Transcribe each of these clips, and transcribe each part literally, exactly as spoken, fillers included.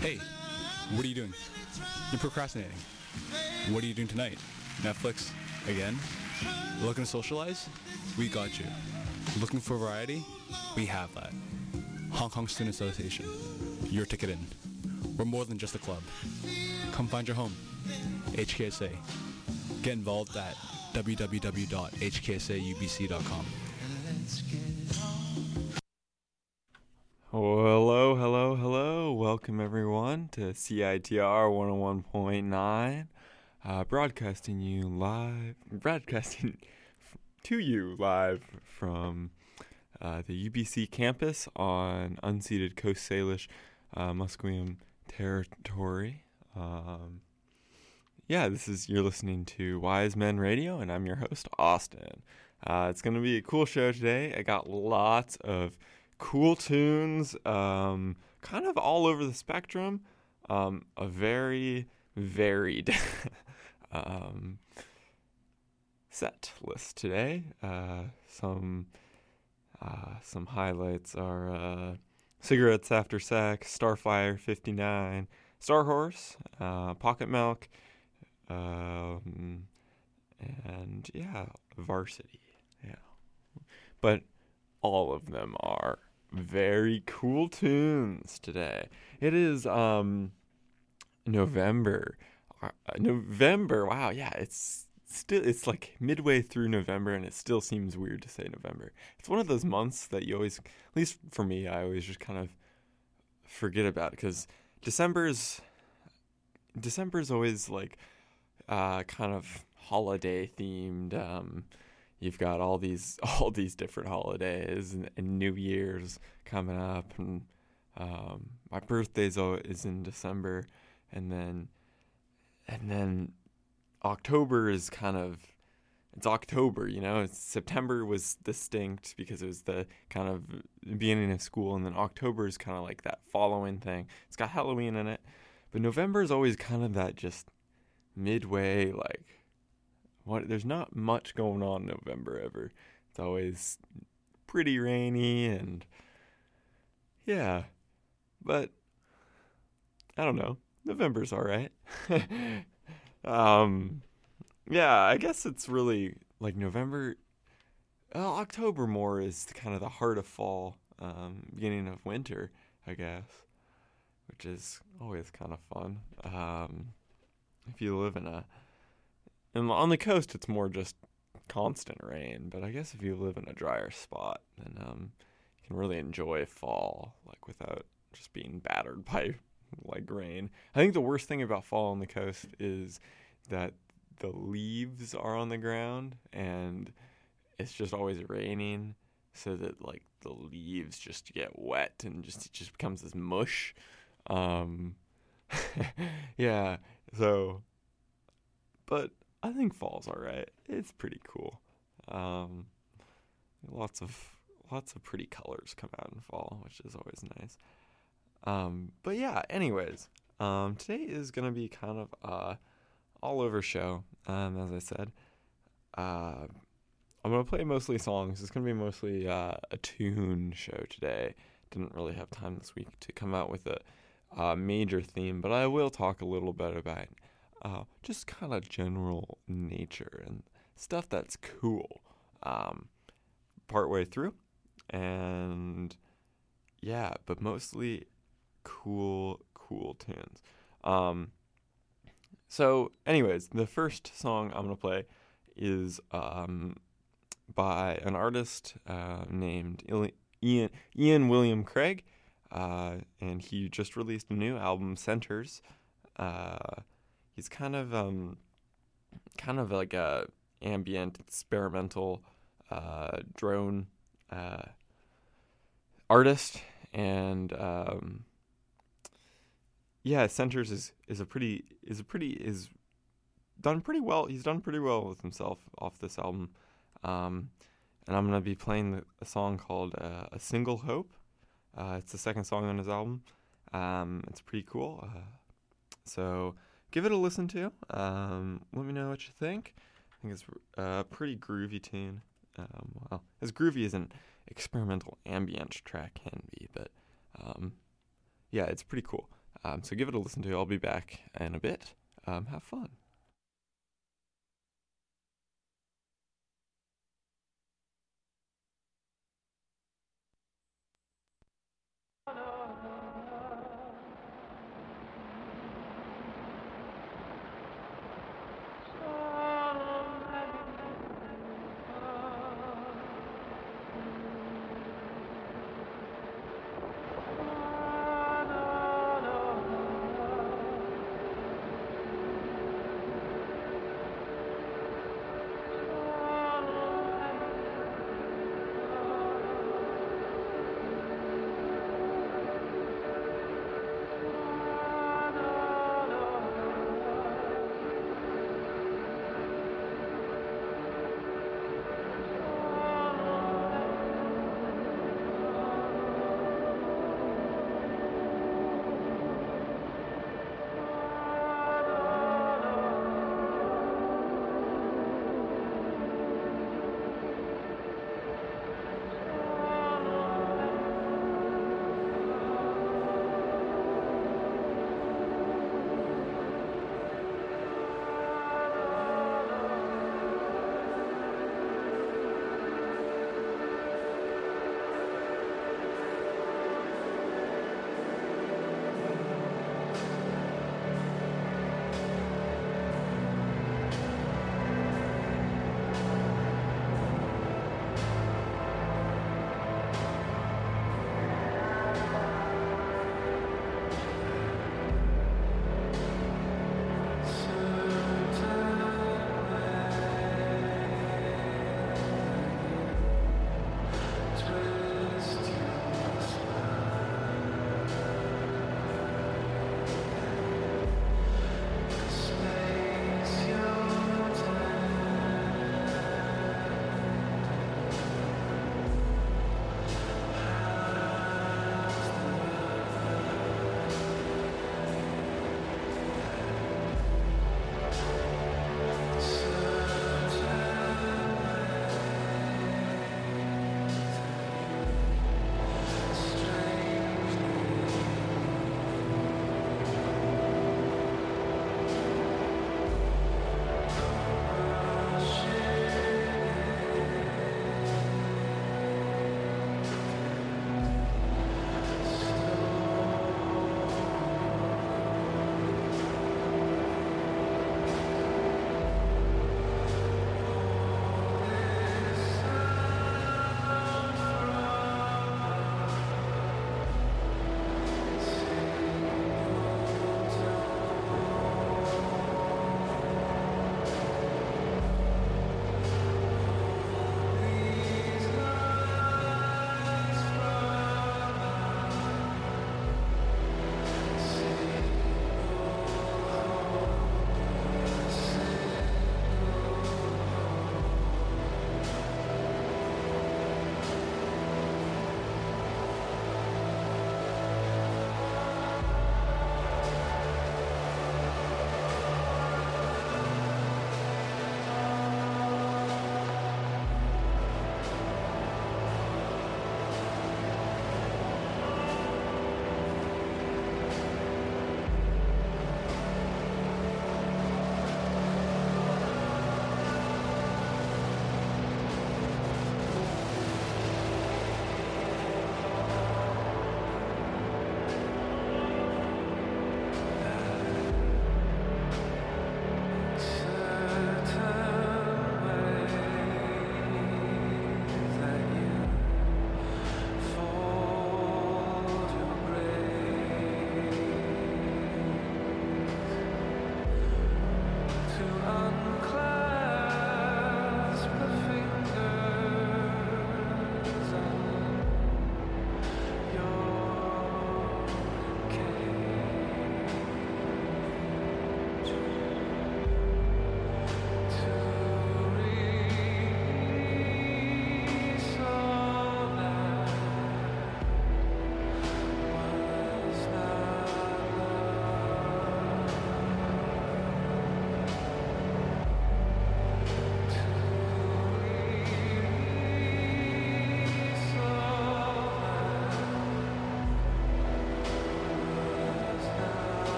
Hey, what are you doing? You're procrastinating. What are you doing tonight? Netflix? Again? Looking to socialize? We got you. Looking for variety? We have that. Hong Kong Student Association. Your ticket in. We're more than just a club. Come find your home. H K S A. Get involved at w w w dot h k s a u b c dot com. Hello, hello, hello. Welcome everyone to C I T R one oh one point nine. Uh, broadcasting you live, broadcasting to you live from uh, the U B C campus on unceded Coast Salish uh, Musqueam territory. Um, yeah, this is, you're listening to Wise Men Radio, and I'm your host, Austin. Uh, it's going to be a cool show today. I got lots of cool tunes, um, kind of all over the spectrum. Um, a very varied um, set list today. Uh, some uh, some highlights are uh, Cigarettes After Sex, Starflyer fifty-nine, Star Horse, uh, Pocket Milk, um, and yeah, Varsity. Yeah, but all of them are very cool tunes today. It is um November. Uh, November. Wow, yeah, it's still it's like midway through November and it still seems weird to say November. It's one of those months that you always, at least for me, I always just kind of forget about, because December's December's always like uh kind of holiday themed. Um You've got all these all these different holidays and, and New Year's coming up, and um, my birthday's is in December, and then and then October is kind of it's October, you know. It's, September was distinct because it was the kind of beginning of school, and then October is kind of like that following thing. It's got Halloween in it, but November is always kind of that just midway, like. What, there's not much going on in November ever. It's always pretty rainy and yeah, but I don't know. November's all right. um, yeah, I guess it's really like November. Uh, October more is kind of the heart of fall, um, beginning of winter, I guess, which is always kind of fun. Um, if you live in a And on the coast, it's more just constant rain. But I guess if you live in a drier spot, then um, you can really enjoy fall, like without just being battered by like rain. I think the worst thing about fall on the coast is that the leaves are on the ground and it's just always raining, so that like the leaves just get wet and just it just becomes this mush. Um, yeah. So, but. I think fall's all right. It's pretty cool. Um, lots of lots of pretty colors come out in fall, which is always nice. Um, but yeah, anyways, um, today is gonna be kind of a all over show. Um, as I said, uh, I'm gonna play mostly songs. It's gonna be mostly uh, a tune show today. Didn't really have time this week to come out with a, a major theme, but I will talk a little bit about. Uh, just kind of general nature and stuff that's cool um, partway through. And yeah, but mostly cool, cool tunes. Um, so anyways, the first song I'm going to play is um, by an artist uh, named Ian, Ian William Craig. Uh, and he just released a new album, Centers. Uh, He's kind of, um, kind of like a ambient, experimental uh, drone uh, artist, and um, yeah, Centers is, is a pretty is a pretty is done pretty well. He's done pretty well with himself off this album, um, and I'm gonna be playing a song called uh, "A Single Hope." Uh, it's the second song on his album. Um, it's pretty cool. Uh, so. Give it a listen to. Um, let me know what you think. I think it's a pretty groovy tune. Um, well, as groovy as an experimental ambient track can be, but um, yeah, it's pretty cool. Um, so give it a listen to. I'll be back in a bit. Um, have fun.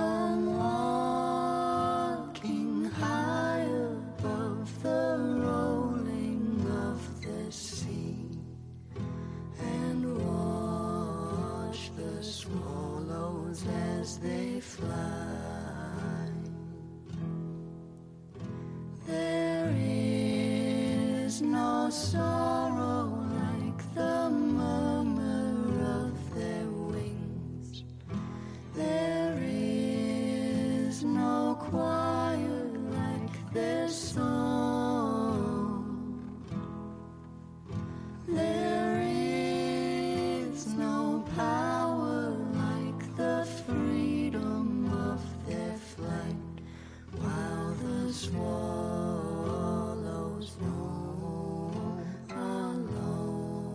I'm walking high above the rolling of the sea, and watch the swallows as they fly. There is no sorrow like the murmur of their wings. There is no choir like their song. There is no power like the freedom of their flight, while the swallows know alone.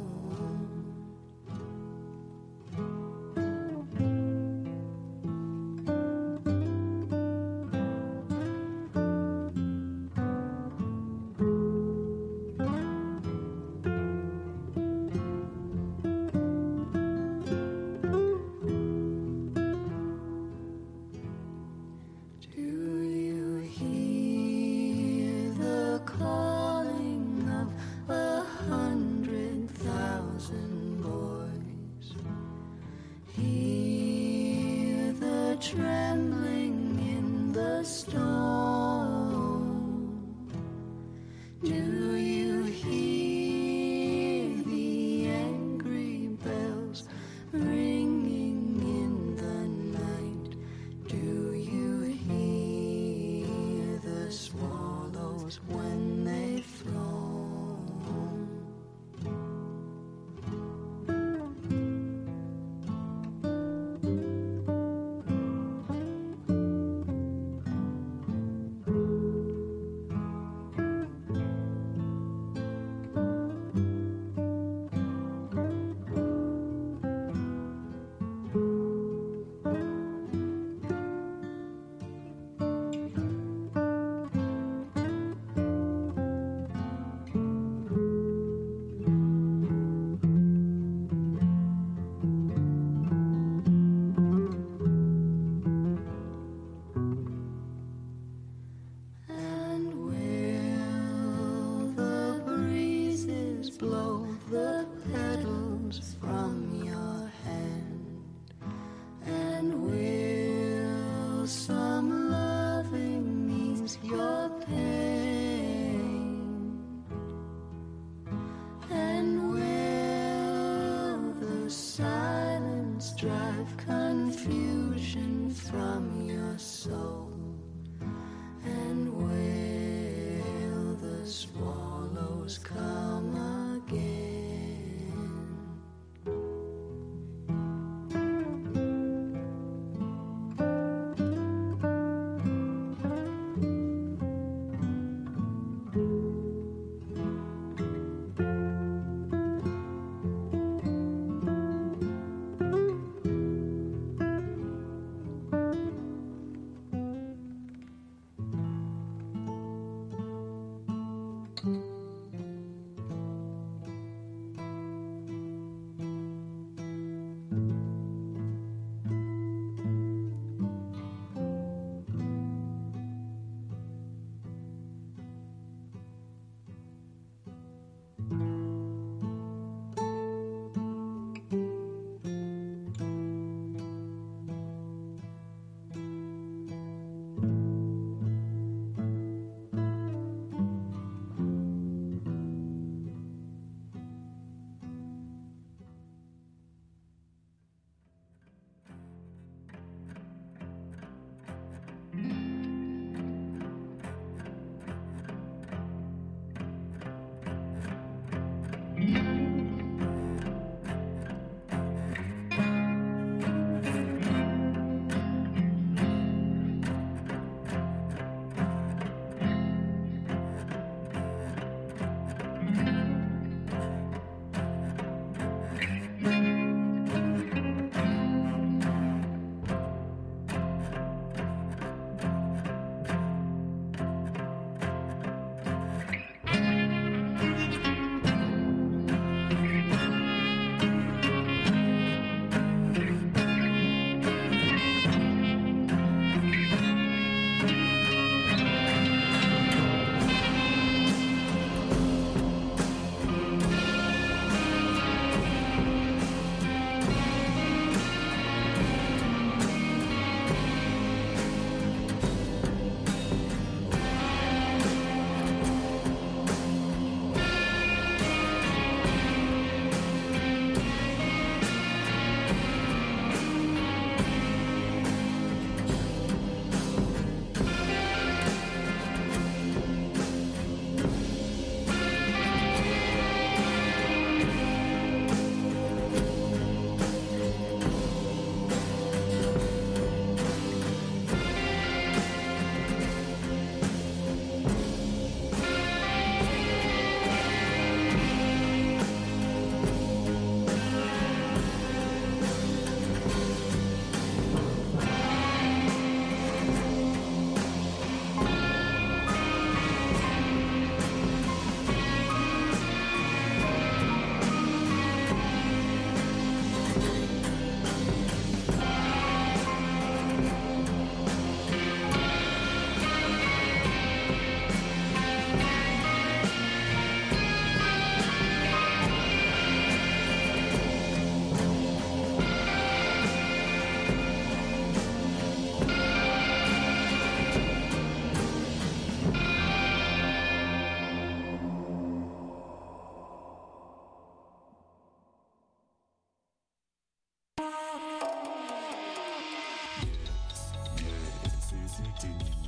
Do you hear the calling of a hundred thousand boys? Hear the trembling in the storm? Do you hear the angry bells ringing in the night? Do you hear the swallows when they've flown? And will the breezes blow the petals from your hand? And will some loving ease your pain? And will the silence drive confusion from your soul? And will the swallows come again?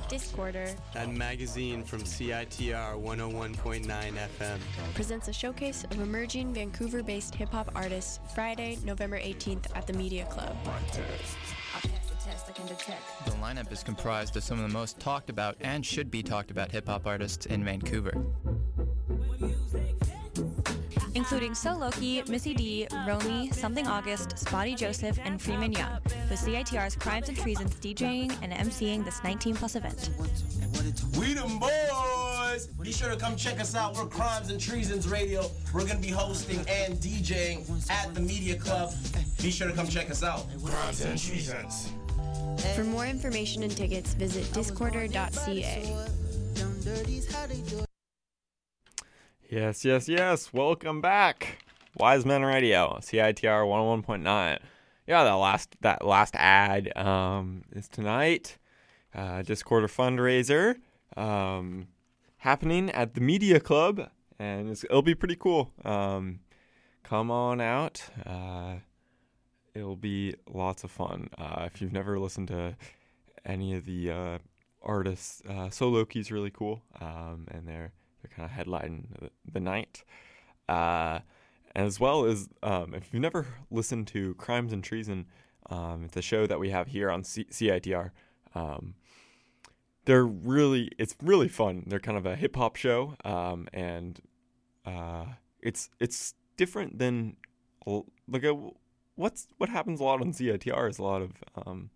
Discorder, that magazine from C I T R one oh one point nine F M, presents a showcase of emerging Vancouver-based hip-hop artists Friday, November eighteenth at the Media Club. The lineup is comprised of some of the most talked about and should be talked about hip-hop artists in Vancouver, including So Loki, Missy D, Romy, Something August, Spotty Joseph, and Freeman Young, with C I T R's Crimes and Treasons DJing and emceeing this nineteen plus event. We them boys! Be sure to come check us out. We're Crimes and Treasons Radio. We're going to be hosting and DJing at the Media Club. Be sure to come check us out. Crimes and Treasons. For more information and tickets, visit discorder dot c a. Yes, yes, yes. Welcome back. Wise Men Radio, C I T R one oh one point nine. Yeah, that last that last ad um, is tonight. Uh, Discorder fundraiser um, happening at the Media Club, and it's, it'll be pretty cool. Um, come on out. Uh, it'll be lots of fun. Uh, if you've never listened to any of the uh, artists, uh, So Loki's really cool, um, and they're they're kind of headlining the, the night. Uh, as well as um, if you've never listened to Crimes and Treason, um, it's a show that we have here on C- CITR. Um, they're really, it's really fun. They're kind of a hip hop show, um, and uh, it's it's different than like a, what's what happens a lot on C I T R is a lot of um,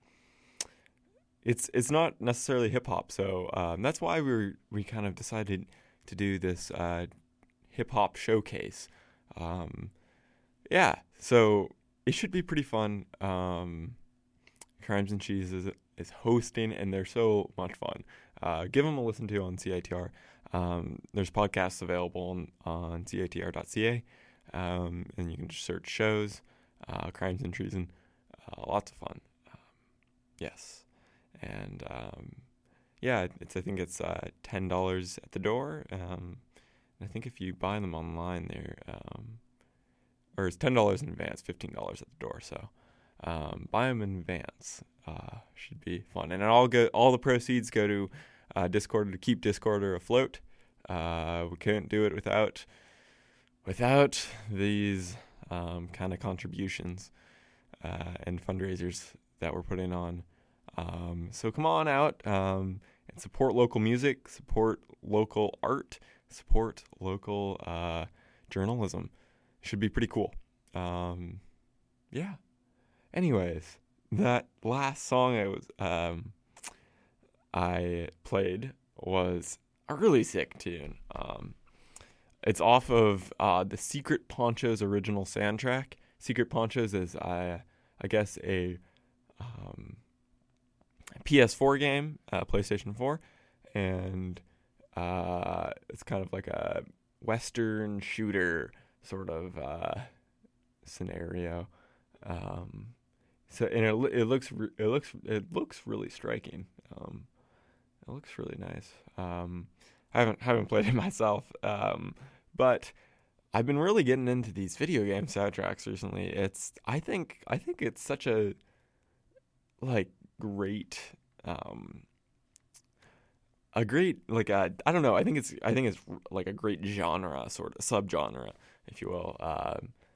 it's it's not necessarily hip hop. So um, that's why we were, we kind of decided to do this uh, hip hop showcase. Um, yeah, so it should be pretty fun. Um, Crimes and Cheese is is hosting, and they're so much fun. Uh, give them a listen to on C I T R. Um, there's podcasts available on, on C I T R dot C A, um, and you can just search shows, uh, Crimes and Treason. Uh, lots of fun. Um, yes, and um, yeah, it's I think it's uh, ten dollars at the door. Um, and I think if you buy them online, they're um, or it's ten dollars in advance, fifteen dollars at the door. So um, buy them in advance. Uh, should be fun, and all go all the proceeds go to uh, Discorder to keep Discorder afloat. Uh, we couldn't do it without without these um, kind of contributions uh, and fundraisers that we're putting on. Um, so come on out um, and support local music, support local art, support local uh, journalism. Should be pretty cool. Um, yeah. Anyways. That last song I was um, I played was a really sick tune. Um, it's off of uh, the Secret Ponchos original soundtrack. Secret Ponchos is, uh, I guess, a um, P S four game, uh, PlayStation four, and uh, it's kind of like a Western shooter sort of uh, scenario. Um, So and it it looks it looks it looks really striking. Um, it looks really nice. Um, I haven't haven't played it myself, um, but I've been really getting into these video game soundtracks recently. It's I think I think it's such a like great um, a great like a, I don't know. I think it's I think it's like a great genre sort of subgenre, if you will, uh,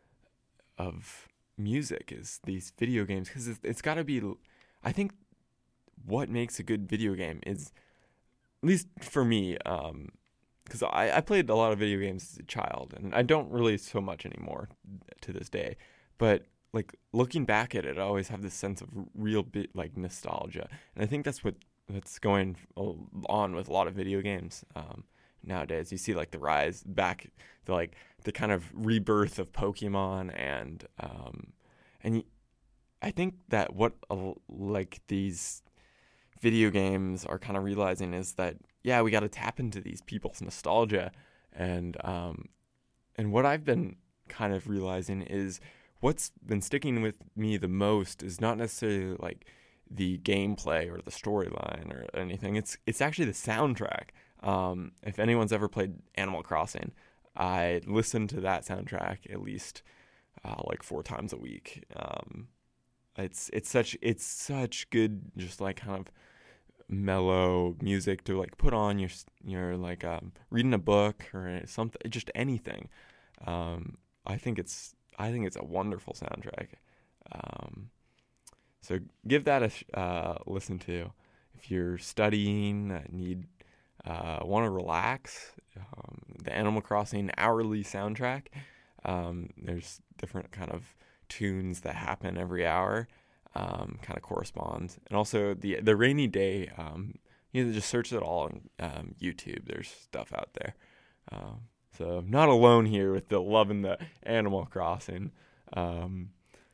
of music is these video games, because it's, it's got to be, I think what makes a good video game is, at least for me, um because I, I played a lot of video games as a child, and I don't really so much anymore to this day, but like looking back at it, I always have this sense of real bit like nostalgia, and I think that's what that's going on with a lot of video games um nowadays. You see like the rise back, the like the kind of rebirth of Pokemon, and um, and I think that what uh, like these video games are kind of realizing is that yeah, we got to tap into these people's nostalgia, and um, and what I've been kind of realizing is what's been sticking with me the most is not necessarily like the gameplay or the storyline or anything. It's it's actually the soundtrack. Um, if anyone's ever played Animal Crossing, I listen to that soundtrack at least uh, like four times a week. Um, it's it's such it's such good, just like kind of mellow music to like put on your your like um, reading a book or something, just anything. Um, I think it's I think it's a wonderful soundtrack. Um, so give that a sh- uh, listen to if you're studying, need uh, want to relax. Um, the Animal Crossing hourly soundtrack. Um, there's different kind of tunes that happen every hour. Um, kind of corresponds, and also the the rainy day. Um, you know, just search it all on um, YouTube. There's stuff out there. Um, so I'm not alone here with the loving the Animal Crossing. Um,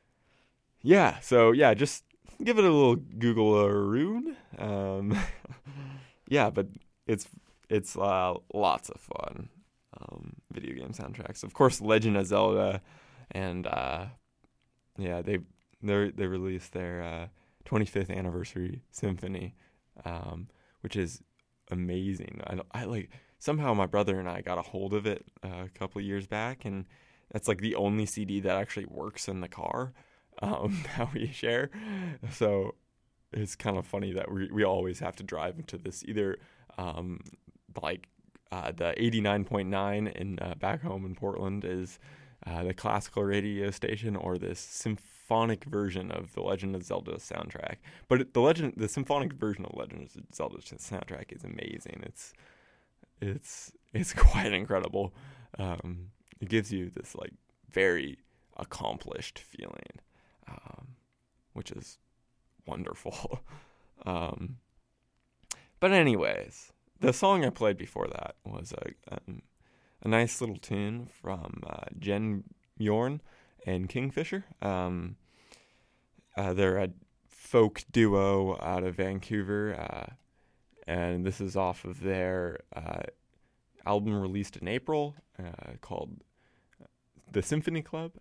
yeah. So yeah, just give it a little Google-a-roon. Um, yeah, but it's it's uh, lots of fun. Um, video game soundtracks, of course, Legend of Zelda, and uh, yeah, they. They they released their uh, twenty-fifth anniversary symphony, um, which is amazing. I, I like somehow my brother and I got a hold of it uh, a couple of years back, and that's like the only C D that actually works in the car um, that we share. So it's kind of funny that we we always have to drive into this either um, like uh, the eighty-nine point nine in uh, back home in Portland is uh, the classical radio station, or this symphony. Symphonic version of the Legend of Zelda soundtrack, but the legend, the symphonic version of Legend of Zelda soundtrack is amazing. It's, it's, it's quite incredible. Um, it gives you this like very accomplished feeling, um, which is wonderful. um, but anyways, the song I played before that was a um, a nice little tune from uh, Jen Bjorn and Kingfisher. Um, uh, they're a folk duo out of Vancouver, uh, and this is off of their uh, album released in April uh, called The Symphony Club,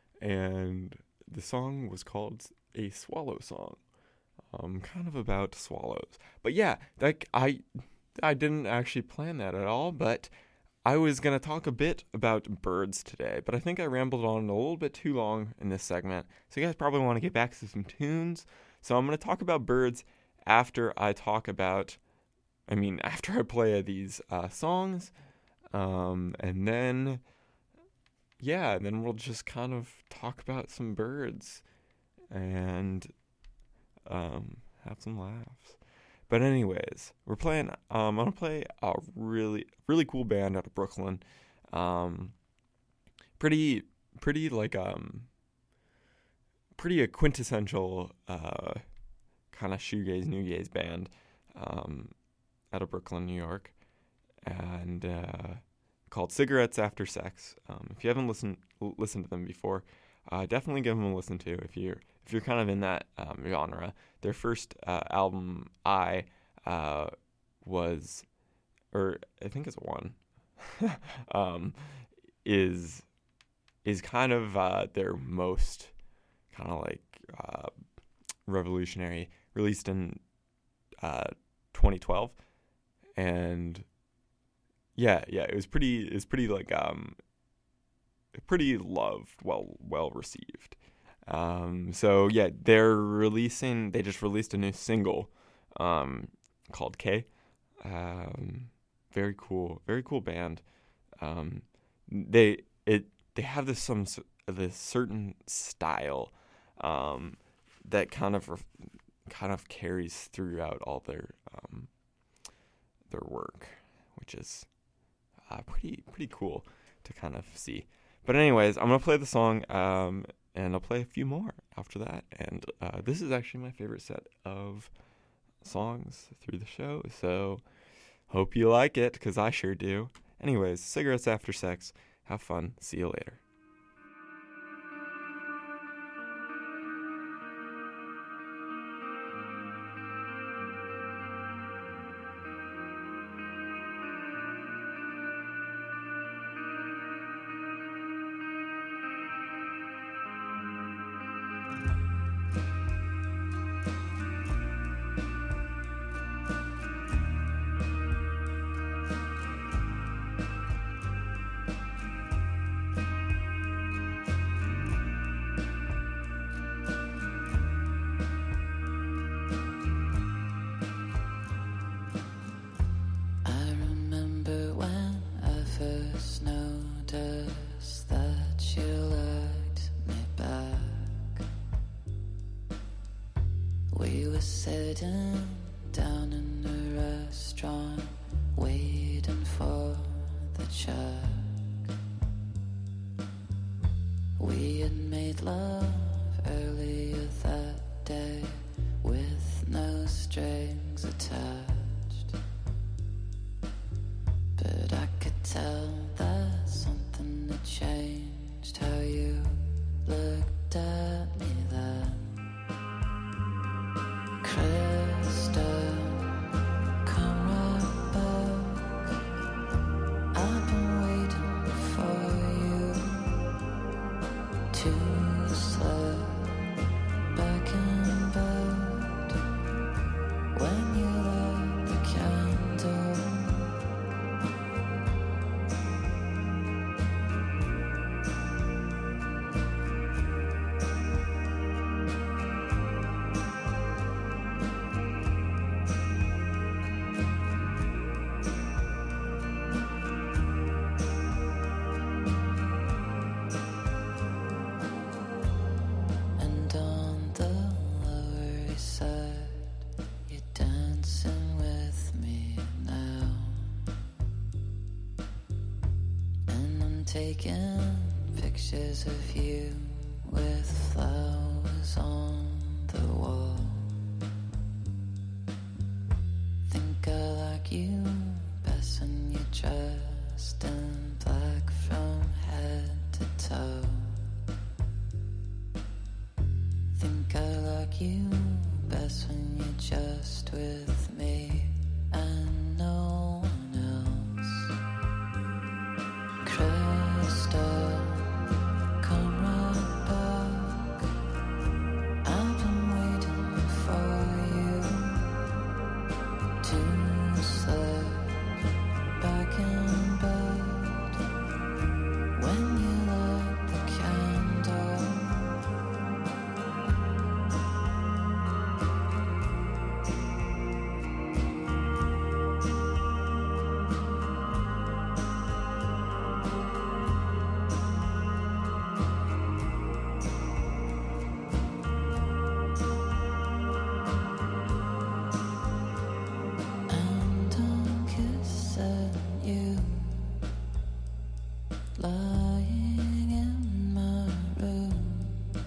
and the song was called A Swallow Song, um, kind of about swallows. But yeah, that I I didn't actually plan that at all, but I was going to talk a bit about birds today, but I think I rambled on a little bit too long in this segment, so you guys probably want to get back to some tunes. So I'm going to talk about birds after I talk about, I mean, after I play these uh, songs, um, and then, yeah, then we'll just kind of talk about some birds and um, have some laughs. But anyways, we're playing, um, I'm going to play a really, really cool band out of Brooklyn. Um, pretty, pretty like, um, pretty a quintessential, uh, kind of shoegaze, newgaze band, um, out of Brooklyn, New York. And, uh, called Cigarettes After Sex. Um, if you haven't listened, listened to them before, uh, definitely give them a listen to if you're, if you're kind of in that, um, genre. Their first uh, album, I, uh, was, or I think it's one, um, is is kind of uh, their most kind of like uh, revolutionary. Released in uh, twenty twelve, and yeah, yeah, it was pretty. It was pretty like um, pretty loved, well, well received. Um, so yeah, they're releasing, they just released a new single, um, called K. Um, very cool, very cool band. Um, they, it, they have this, some, this certain style, um, that kind of, kind of carries throughout all their, um, their work, which is, uh, pretty, pretty cool to kind of see. But anyways, I'm going to play the song, um, and I'll play a few more after that. And uh, this is actually my favorite set of songs through the show. So hope you like it, because I sure do. Anyways, Cigarettes After Sex. Have fun. See you later. Sitting down in a restaurant, waiting for the check. We had made love earlier that day with no strings attached, but I could tell that something had changed. How you looked at me then. Crystal, come right back. I've been waiting for you to slip back in bed when you light the candle. And on the Lower East Side, you're dancing with me now. And I'm taking pictures of you with flowers on the wall. Think I like you best when you're dressed in black from head to toe. Think I like you best when you're just with me and no one else. Crystal, come right back. I've been waiting for you to slip back in bed when you light the candle. And I'm kissing you, lying in my room,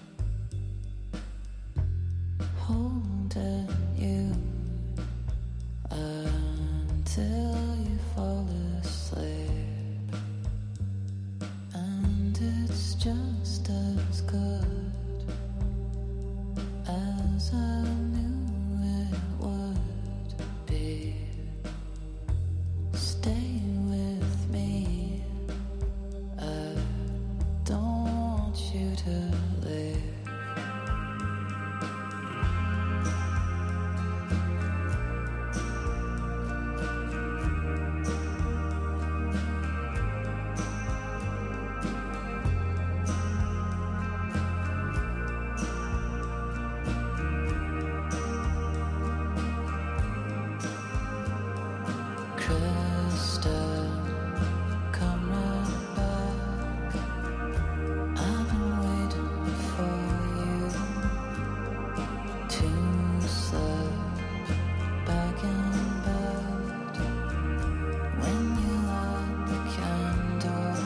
holding you until you fall asleep. And it's just as good as I knew it would be. Stay with me, I don't want you to leave. Crystal, come right back. I've been waiting for you to slip back in bed when you light the candle.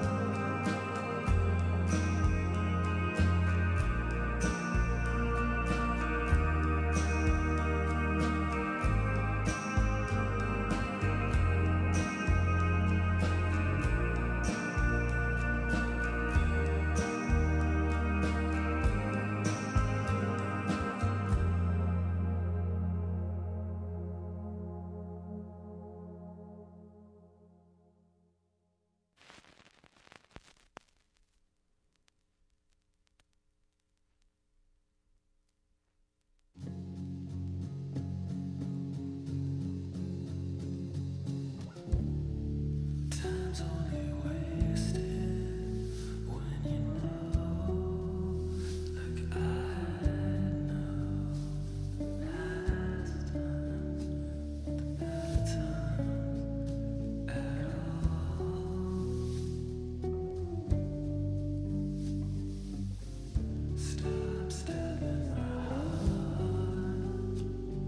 Time's only wasted when you know, like I know. Last time, the better time at all. Stop stabbing my heart.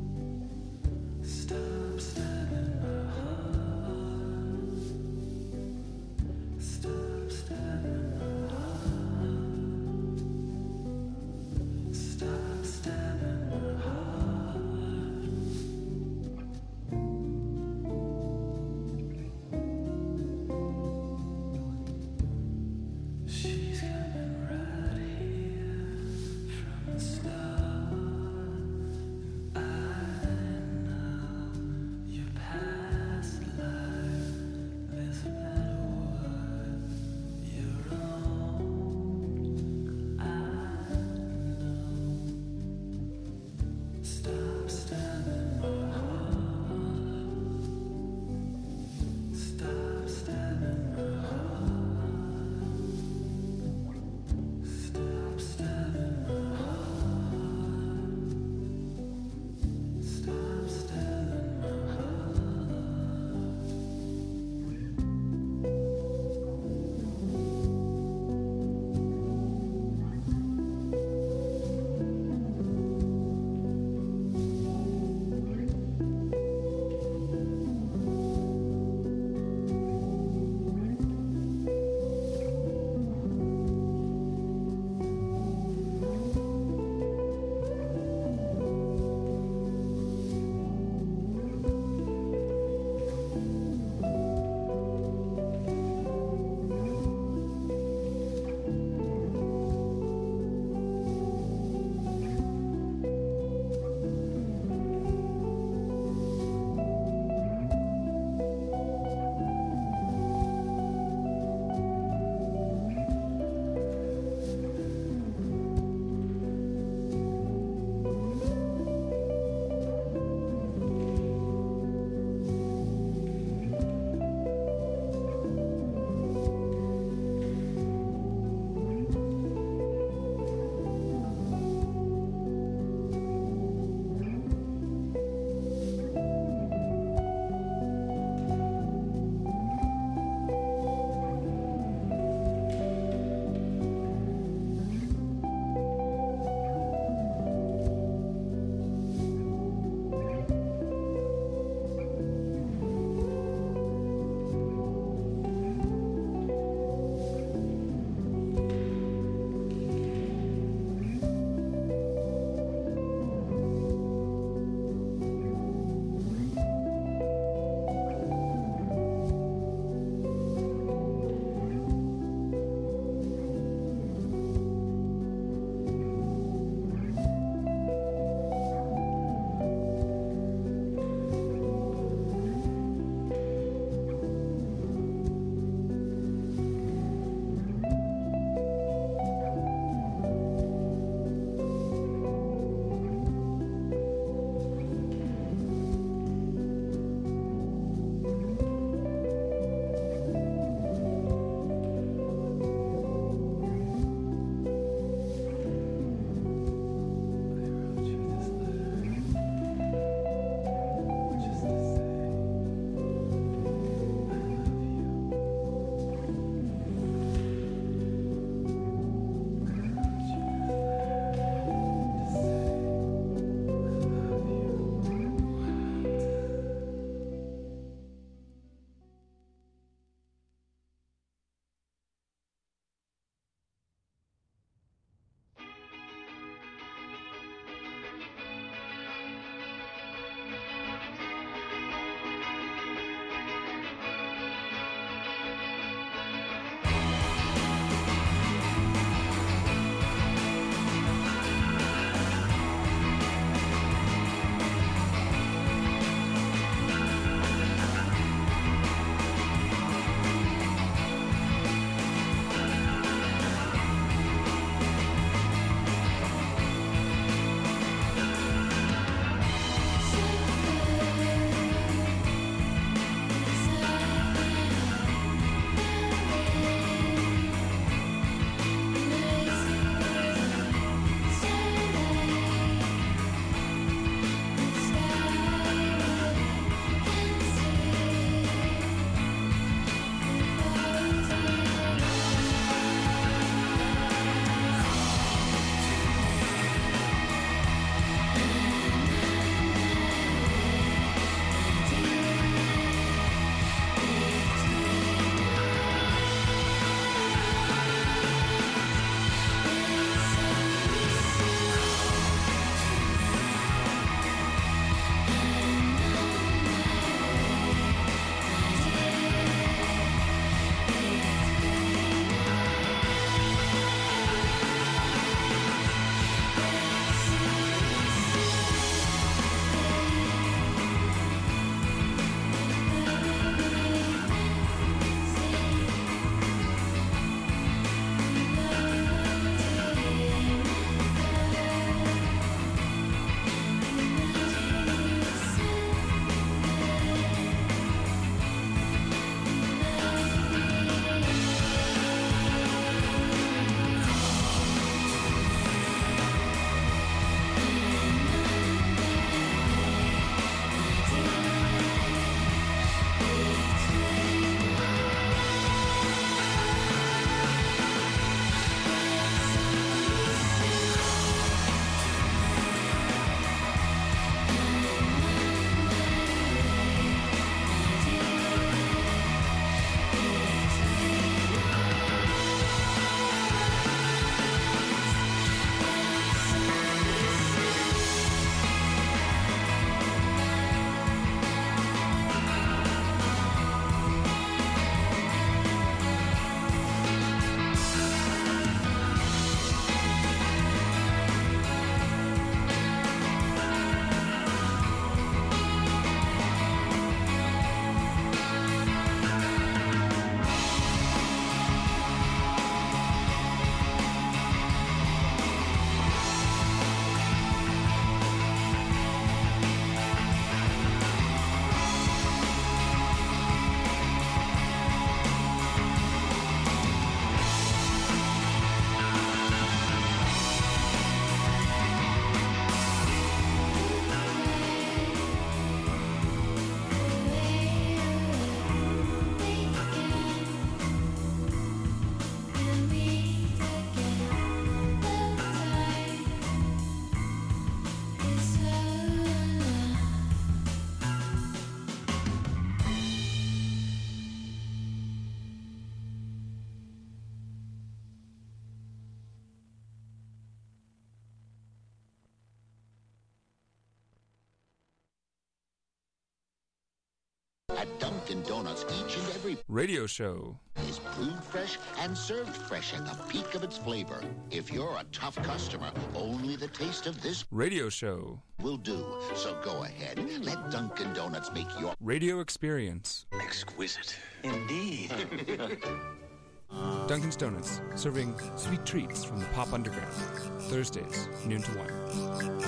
At Dunkin' Donuts, each and every radio show is brewed fresh and served fresh at the peak of its flavor. If you're a tough customer, only the taste of this radio show will do. So go ahead, let Dunkin' Donuts make your radio experience exquisite. Indeed. Dunkin's Donuts, serving sweet treats from the pop underground. Thursdays, noon to one.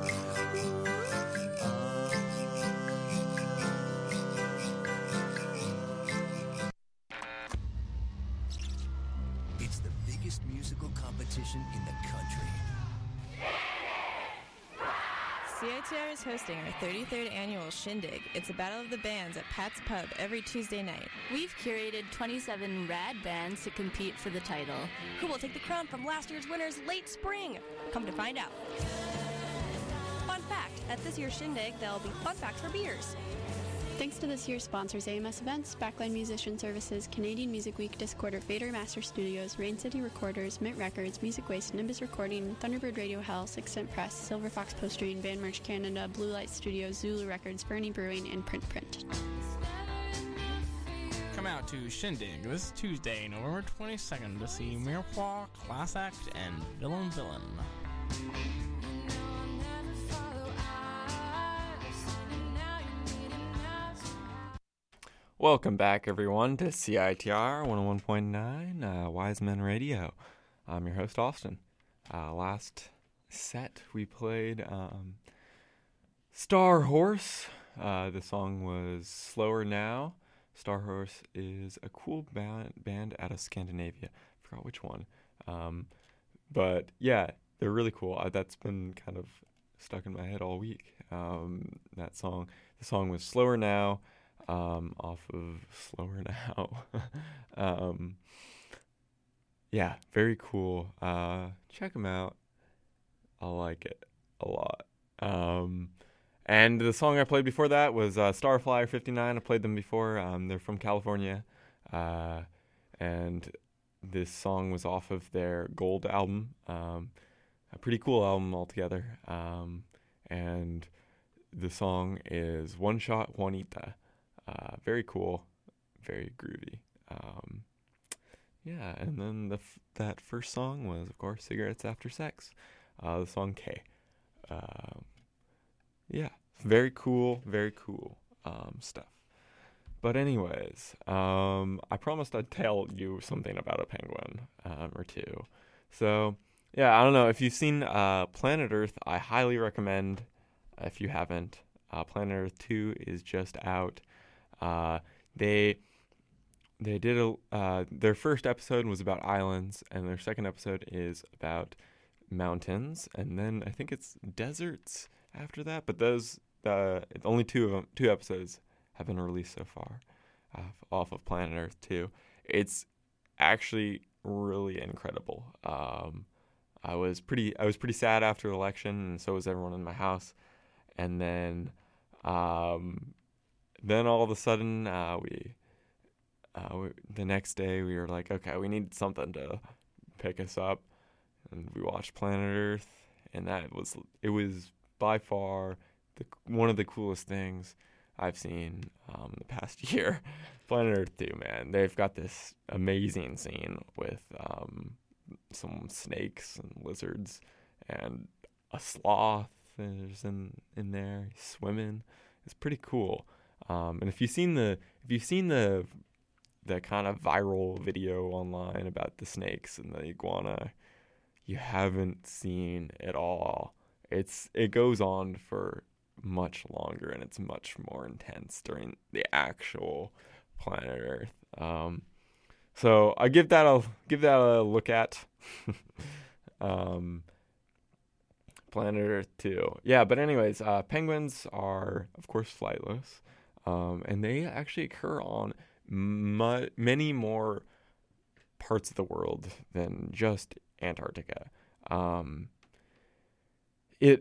It's the biggest musical competition in the country. C I T R is hosting our thirty-third annual Shindig. It's a battle of the bands at Pat's Pub every Tuesday night. We've curated twenty-seven rad bands to compete for the title. Who will take the crown from last year's winners late spring? Come to find out. Fun fact, at this year's Shindig, there'll be fun facts for beers. Thanks to this year's sponsors, A M S Events, Backline Musician Services, Canadian Music Week, Discorder, Fader Master Studios, Rain City Recorders, Mint Records, Music Waste, Nimbus Recording, Thunderbird Radio Hell, Six Cent Press, Silver Fox Postering, Band Merch Canada, Blue Light Studios, Zulu Records, Fernie Brewing, and Print Print. Come out to Shindig this Tuesday, November twenty-second, to see Mirepoix, Class Act, and Villain Villain. Welcome back, everyone, to C I T R one oh one point nine uh, Wise Men Radio. I'm your host, Austin. Uh, last set, we played um, Star Horse. Uh, the song was Slower Now. Star Horse is a cool band, band out of Scandinavia. I forgot which one. Um, but, yeah, they're really cool. Uh, that's been kind of stuck in my head all week, um, that song. The song was Slower Now. Um, off of Slower Now. um, yeah, very cool. Uh, check them out. I like it a lot. Um, and the song I played before that was uh, Starflyer fifty-nine. I played them before. Um, they're from California. Uh, and this song was off of their Gold album. Um, a pretty cool album altogether. Um, and the song is One Shot Juanita. Uh, very cool, very groovy. Um, yeah, and then the f- that first song was, of course, Cigarettes After Sex, uh, the song K. Uh, yeah, very cool, very cool um, stuff. But anyways, um, I promised I'd tell you something about a penguin um, or two. So, yeah, I don't know. If you've seen uh, Planet Earth, I highly recommend, if you haven't. Uh, Planet Earth two is just out. Uh, they they did a uh, their first episode was about islands, and their second episode is about mountains, and then I think it's deserts after that. But those uh, only two of them, two episodes have been released so far uh, off of Planet Earth two. It's actually really incredible. Um, I was pretty I was pretty sad after the election, and so was everyone in my house. And then. Um, Then all of a sudden, uh, we, uh, we, the next day, we were like, okay, we need something to pick us up, and we watched Planet Earth, and that was, it was by far the, one of the coolest things I've seen um, the past year. Planet Earth two, man, they've got this amazing scene with um, some snakes and lizards, and a sloth is in in there swimming. It's pretty cool. Um, and if you've seen the if you've seen the the kind of viral video online about the snakes and the iguana, you haven't seen it all. It's it goes on for much longer, and it's much more intense during the actual Planet Earth. Um, so I give that a give that a look at. um, Planet Earth two. Yeah, but anyways, uh, penguins are of course flightless. Um, and they actually occur on mu- many more parts of the world than just Antarctica. Um, it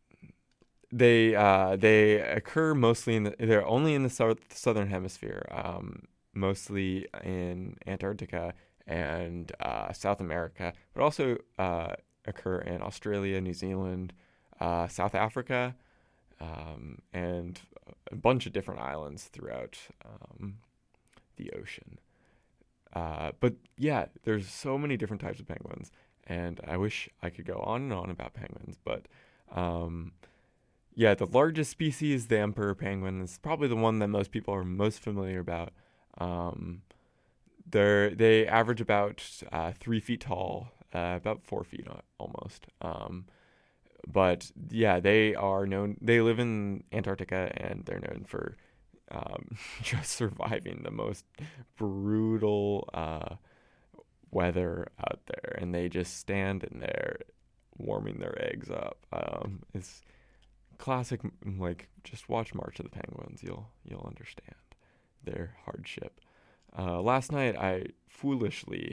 they uh, they occur mostly in the they're only in the south, southern hemisphere, um, mostly in Antarctica and uh, South America, but also uh, occur in Australia, New Zealand, uh, South Africa, um, and a bunch of different islands throughout um, the ocean. Uh, but yeah, there's so many different types of penguins, and I wish I could go on and on about penguins, but um, yeah, the largest species, the emperor penguin, is probably the one that most people are most familiar about. Um, they're, they average about uh, three feet tall, uh, about four feet almost. Um, but yeah, they are known, they live in Antarctica, and they're known for um, just surviving the most brutal uh, weather out there. And they just stand in there warming their eggs up. Um, it's classic, like, just watch March of the Penguins. You'll, you'll understand their hardship. Uh, last night, I foolishly,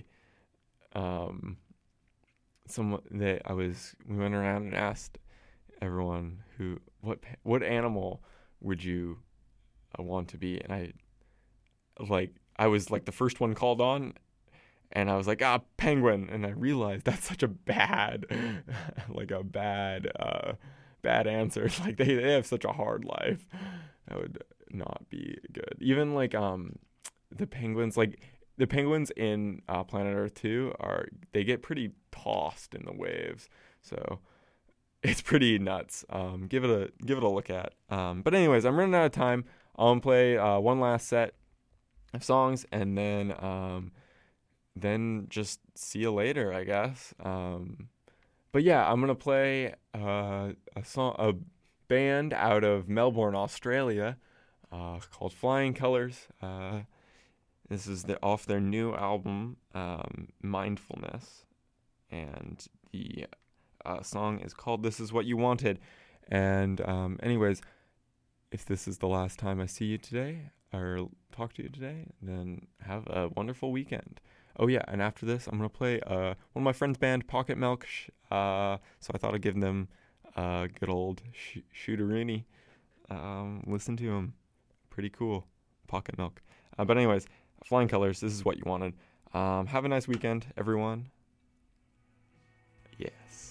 um, some that I was, we went around and asked everyone who, what, what animal would you uh, want to be? And I, like, I was like the first one called on, and I was like, ah, penguin. And I realized that's such a bad, like a bad, uh, bad answer. Like they, they have such a hard life. That would not be good. Even like, um, the penguins, like the penguins in uh, Planet Earth two are, they get pretty tossed in the waves. So it's pretty nuts. Um, give it a, give it a look at. Um, but anyways, I'm running out of time. I'll play uh, one last set of songs, and then, um, then just see you later, I guess. Um, but yeah, I'm going to play uh, a song, a band out of Melbourne, Australia, uh, called Flying Colors. Uh, This is the, off their new album, um, Mindfulness, and the uh, song is called This Is What You Wanted. And um, anyways, if this is the last time I see you today, or talk to you today, then have a wonderful weekend. Oh yeah, and after this, I'm going to play uh, one of my friend's band, Pocket Milk, uh, so I thought I'd give them a good old sh- shooteroonie. Um, listen to them. Pretty cool. Pocket Milk. Uh, but anyways, Flying Colors, This Is What You Wanted. Um, have a nice weekend, everyone. Yes.